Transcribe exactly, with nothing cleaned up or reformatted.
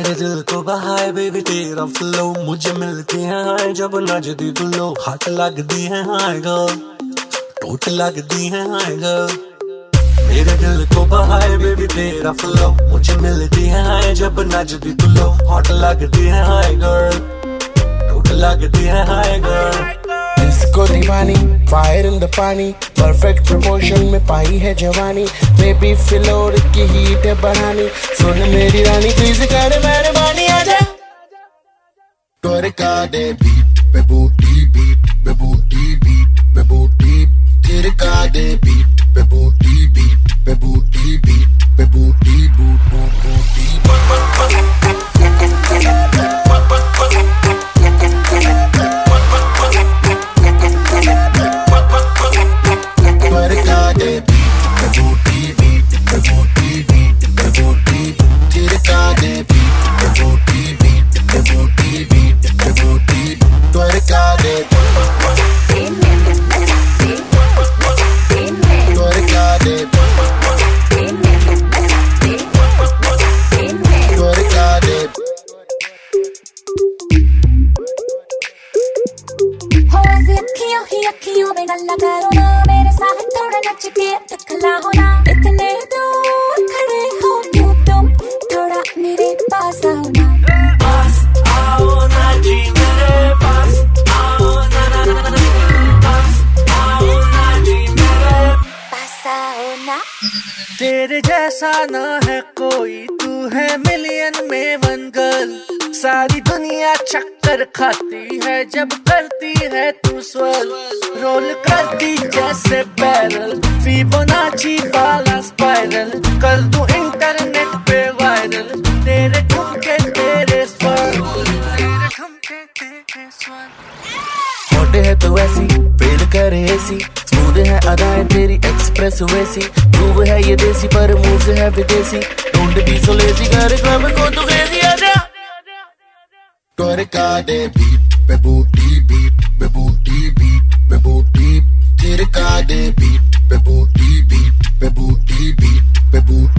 मेरे दिल को बहाए बेबी तेरा फ्लो, मुझे मिलती है हाय जब नचदी तू लो। हाथ लगदी है हाय गर्ल, टोट लगदी है हाय गर्ल। मेरे दिल को बहाए बेबी तेरा फ्लो, मुझे मिलती है हाय जब नचदी तू लो। हाथ लगदी है हाय गर्ल, टोट लगदी है हाय गर्ल। इसको दीवानी fire in the pani, perfect promotion में पाई है जवानी। बेबी फ्लोर की हीट है बढ़ानी, सुन मेरी रानी प्लीज कर मेहरबानी आजा। ट्वर्का दे बीट पे बूटी, बीट पे बूटी, बीट पे बूटी। थिरका दे बीट पे बूटी, बीट पे बूटी, बीट पे बूटी, बूट बूट बूटी। अखियों में गल्ला करो ना, मेरे साथ थोड़ा नच के दिखला हो ना। इतने दूर खड़े हो क्यों तुम, थोड़ा मेरे पास आओ ना। पास आओ ना जी मेरे पास आओ ना, ना, ना, ना, पास आओ ना जी मेरे पास आओ ना। तेरे जैसा ना है कोई, तू है मिलियन में वन गर्ल। सारी दुनिया चक्कर खाती है जब करती है तू स्वर्ल। रोल करती जैसे बैरल, फिबोनाची वाला स्पाइरल। कर दूं इंटरनेट पे वायरल, तेरे ठुमके तेरे स्वर, तेरे ठुमके तेरे स्वर। होटे है तो ऐसी फेल करे ऐसी, स्मूथ है अदाएं तेरी एक्सप्रेस वैसी। प्रूव है ये देसी पर मूव है विदेशी, डोंट बी सो लेजी कर क्लब को तू क्रेजी आजा। ट्वर्का दे बीट पे बूटी, बीट पे बूटी, बीट पे बूटी। थिरका दे बीट पे बूटी, बीट पे बूटी, बीट पे बूटी।